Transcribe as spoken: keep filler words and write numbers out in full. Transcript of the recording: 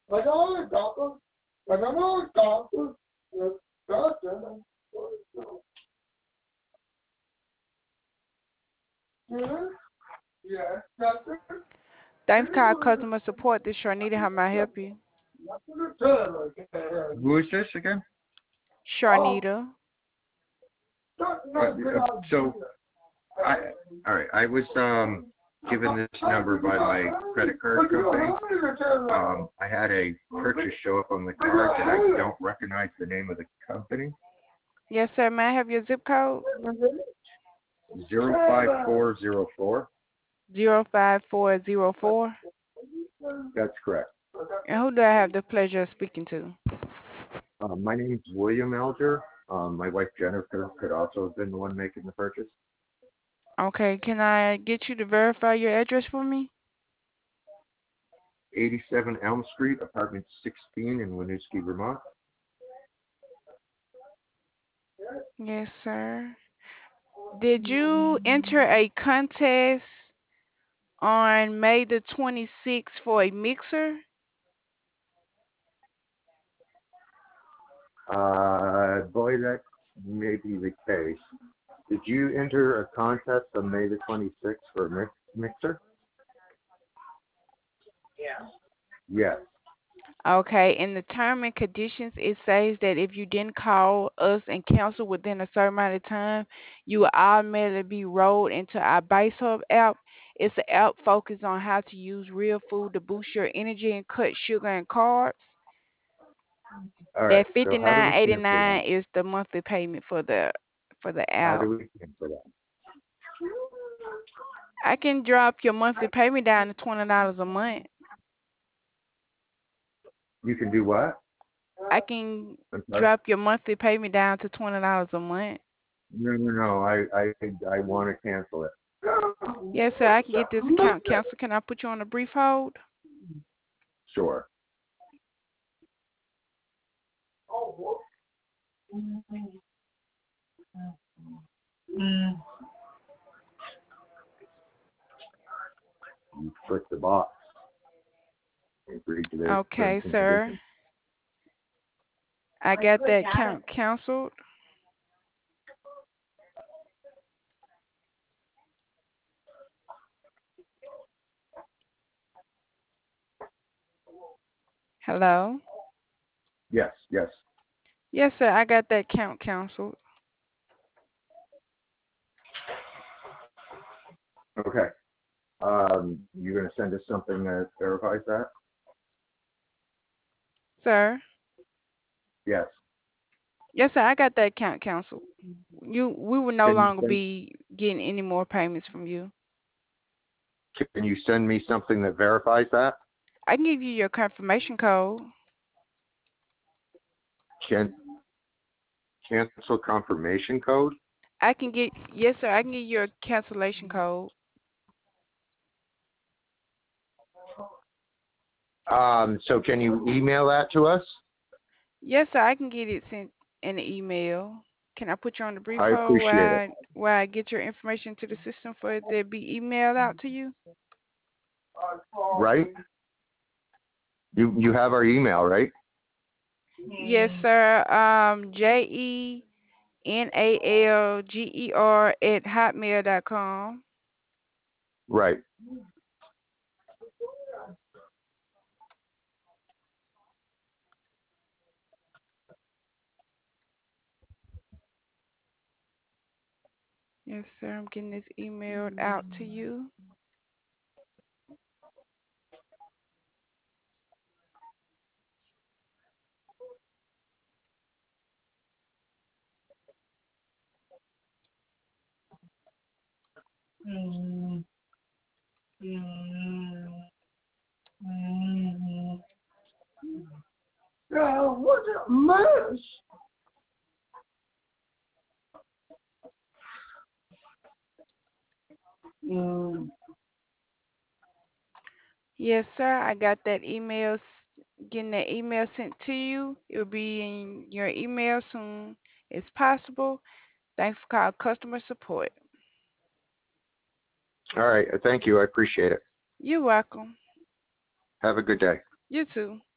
Thanks, call customer support. This Sharnita. How may I help you? Who is this again? Sharnita. Uh, so, I all right. I was um given this number by my credit card company. Um, I had a purchase show up on the card that I don't recognize the name of the company. Yes, sir. May I have your zip code? Zero five four zero four. Zero five four zero four. That's correct. And who do I have the pleasure of speaking to? Uh, my name's William Elger. Um, my wife Jennifer could also have been the one making the purchase. Okay. Can I get you to verify your address for me? eighty-seven Elm Street, apartment sixteen in Winooski, Vermont. Yes, sir. Did you enter a contest on May the twenty-sixth for a mixer? Uh, boy, that may be the case. Did you enter a contest on May the twenty-sixth for a mix mixer? Yeah. Yes. Okay, in the term and conditions, it says that if you didn't call us and cancel within a certain amount of time, you will automatically be rolled into our Base Hub app. It's an app focused on how to use real food to boost your energy and cut sugar and carbs. All right. That So how do we fifty-nine cancel eighty-nine that? is the monthly payment for the for the How app. do we cancel that? I can drop your monthly payment down to twenty dollars a month. You can do what? I can I'm sorry. drop your monthly payment down to twenty dollars a month. No, no, no. I, I, I want to cancel it. Yes, sir. I can get this account canceled. Can I put you on a brief hold? Sure. You click the box. Agree to their Okay, terms and sir. conditions. I got that account canceled. Hello? Yes, yes. Yes, sir. I got that account canceled. Okay. Um, you're going to send us something that verifies that? Sir? Yes. Yes, sir. I got that account canceled. You, we will no Can you longer send, be getting any more payments from you. can you send me something that verifies that? I can give you your confirmation code. Can cancel confirmation code? I can get yes, sir. I can give you your cancellation code. Um, so can you email that to us? Yes, sir. I can get it sent in the email. Can I put you on the brief I hold appreciate it. while I, while I get your information to the system for it to be emailed out to you? Right? You you have our email, right? Yes, sir. Um, J E N A L G E R at hotmail dot com. Right. Yes, sir. I'm getting this emailed out to you. Mm, mm, mm. Yeah, what a mess. Mm. Yes, sir. I got that email. s- Getting that email sent to you. It will be in your email soon as possible. Thanks for calling customer support. All right. Thank you. I appreciate it. You're welcome. Have a good day. You too.